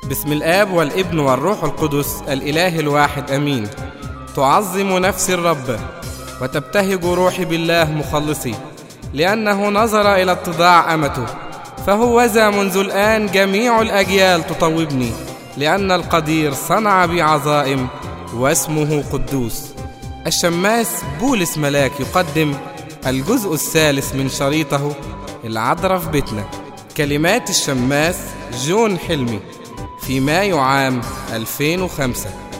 بسم الآب والابن والروح القدس الإله الواحد أمين. تعظم نفسي الرب وتبتهج روحي بالله مخلصي، لأنه نظر إلى اتضاع أمته. فهوذا منذ الآن جميع الأجيال تطوبني، لأن القدير صنع بي عظائم واسمه قدوس. الشماس بولس ملاك يقدم الجزء الثالث من شريطه العذراء في بيتنا. كلمات الشماس جون حلمي في مايو عام 2005.